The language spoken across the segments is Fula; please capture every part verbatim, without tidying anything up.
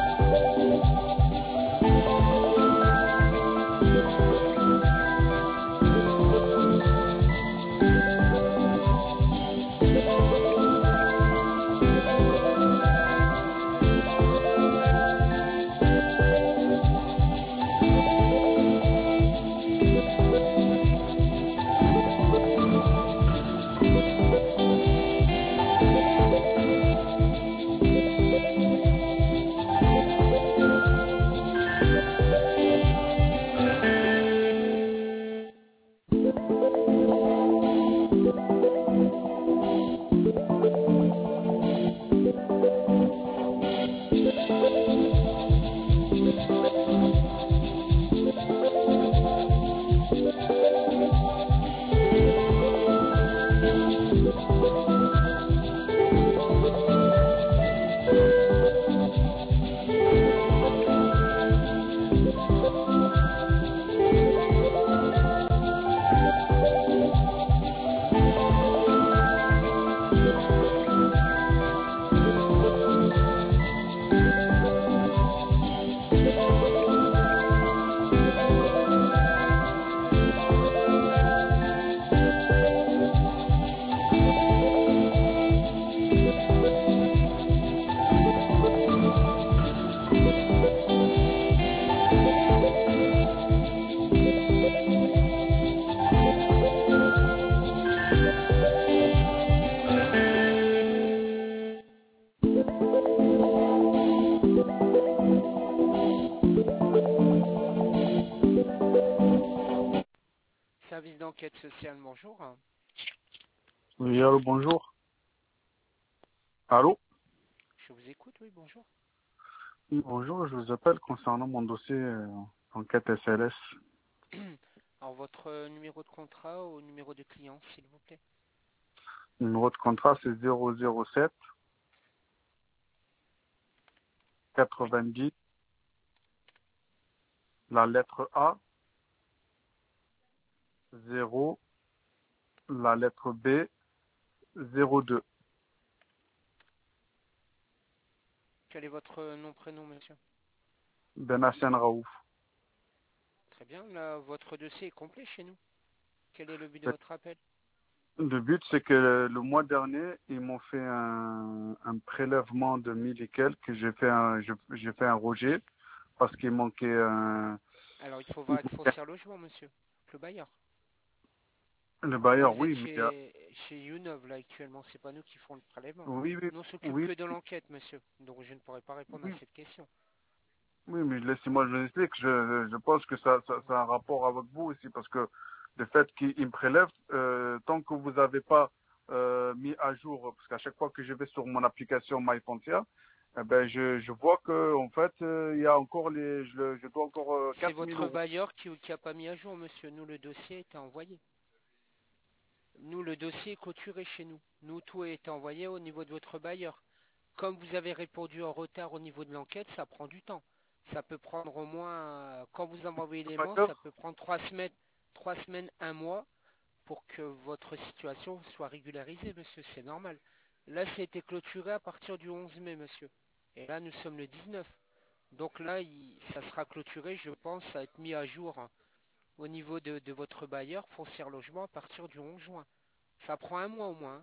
Service d'enquête sociale, bonjour. Oui, allô, bonjour. Allô? Je vous écoute, oui, bonjour. Oui, bonjour, je vous appelle concernant mon dossier euh, enquête S L S. Alors, votre numéro de contrat ou numéro de client, s'il vous plaît? Numéro de contrat, c'est zéro zéro sept Oui. quatre-vingt-dix, la lettre A, zéro, la lettre B, zéro deux. Quel est votre nom, prénom, monsieur? Benachen Raouf. Très bien, là, votre dossier est complet chez nous. Quel est le but de votre appel? Le but, c'est que le mois dernier, ils m'ont fait un, un prélèvement de mille et quelques. J'ai fait un, je- j'ai fait un rejet parce qu'il manquait un, Alors, il faut voir avec Foncière Logement, monsieur, le bailleur. le Là, bailleur, vous êtes oui, mais euh, chez, chez Younov, là, actuellement. C'est pas nous qui font le prélèvement. oui, oui, Nous, on s'occupe oui, que de l'enquête, monsieur. Donc, je ne pourrai pas répondre à oui. cette question. Oui, mais laissez-moi je vous explique. Je, je pense que ça, ça, ça a un rapport avec vous aussi, parce que le fait qu'il me prélève, euh, tant que vous n'avez pas euh, mis à jour, parce qu'à chaque fois que je vais sur mon application MyFoncia, eh ben je, je vois que en fait euh, il y a encore les, je, je dois encore euh, C'est quatre mille votre euros. bailleur qui n'a pas mis à jour, monsieur. Nous, le dossier a été envoyé. Nous, le dossier est clôturé chez nous. Nous, tout a été envoyé au niveau de votre bailleur. Comme vous avez répondu en retard au niveau de l'enquête, ça prend du temps. Ça peut prendre au moins, euh, quand vous envoyez l'élément, ça Bailleur, peut prendre trois semaines, trois semaines, un mois pour que votre situation soit régularisée, monsieur. C'est normal. Là, ça a été clôturé à partir du onze mai, monsieur. Et là, nous sommes le dix-neuf. Donc là, il- ça sera clôturé, je pense, à être mis à jour hein, au niveau de, de votre bailleur, Foncière Logement, à partir du onze juin. Ça prend un mois au moins. Hein.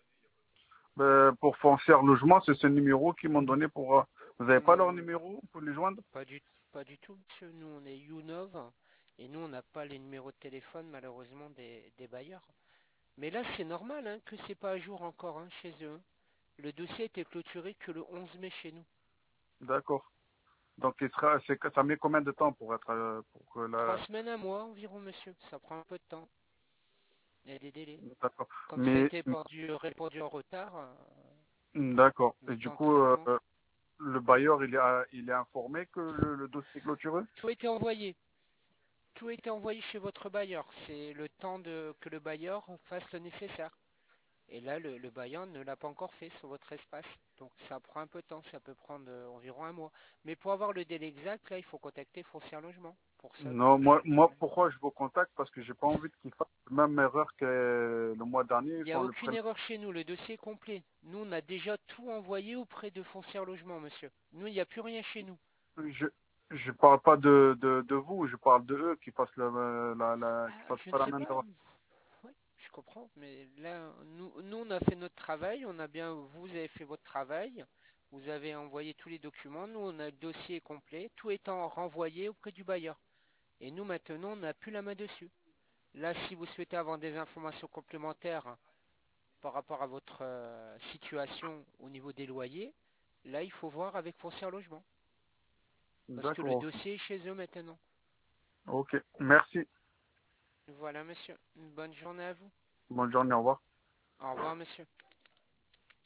ben, pour Foncière Logement, c'est ce numéro qu'ils m'ont donné pour. euh, vous n'avez pas leur Hum, numéro pour les joindre? pas du, pas du tout, monsieur. Nous, on est Younov et nous, on n'a pas les numéros de téléphone, malheureusement, des, des bailleurs. Mais là, c'est normal hein, que c'est pas à jour encore hein, chez eux. Hein. Le dossier a été clôturé que le onze mai chez nous. D'accord. Donc il sera, c'est que ça met combien de temps pour être, euh, pour que Trois la. semaines, un mois environ, monsieur. Ça prend un peu de temps. Il y a des délais. D'accord. Comme ça a Mais été répondu, répondu en retard, euh, d'accord. le Et du temps de coup, euh, traitement. le bailleur, il est, il est informé que le, le dossier est clôturé? Tout a été envoyé. Tout a été envoyé chez votre bailleur. C'est le temps de, que le bailleur fasse le nécessaire. Et là, le, le bailleur ne l'a pas encore fait sur votre espace. Donc ça prend un peu de temps, ça peut prendre euh, environ un mois. Mais pour avoir le délai exact, là, il faut contacter Foncière Logement. Pour ça, donc, Non, euh, moi, moi, pourquoi je vous contacte? Parce que j'ai pas envie qu'ils fassent la même erreur que le mois dernier il n'y a quand le aucune prélèvement. erreur chez nous, le dossier est complet. Nous, on a déjà tout envoyé auprès de Foncière Logement, monsieur. Nous, il n'y a plus rien chez nous. Je, je parle pas de, de, de vous, je parle de eux qui fassent le, la, la, qui Ah, fassent je ne pas la sais même pas. erreur. Oui, je comprends. Mais là, nous, nous, on a fait notre travail. On a bien, vous avez fait votre travail. Vous avez envoyé tous les documents. Nous, on a le dossier complet. Tout étant renvoyé auprès du bailleur. Et nous, maintenant, on n'a plus la main dessus. Là, si vous souhaitez avoir des informations complémentaires par rapport à votre euh, situation au niveau des loyers, là, il faut voir avec Foncière Logement. Parce que le D'accord, dossier est chez eux maintenant. ok. Ok. Merci. Voilà, monsieur. Une bonne journée à vous. Bonne journée, au revoir. Au revoir, monsieur.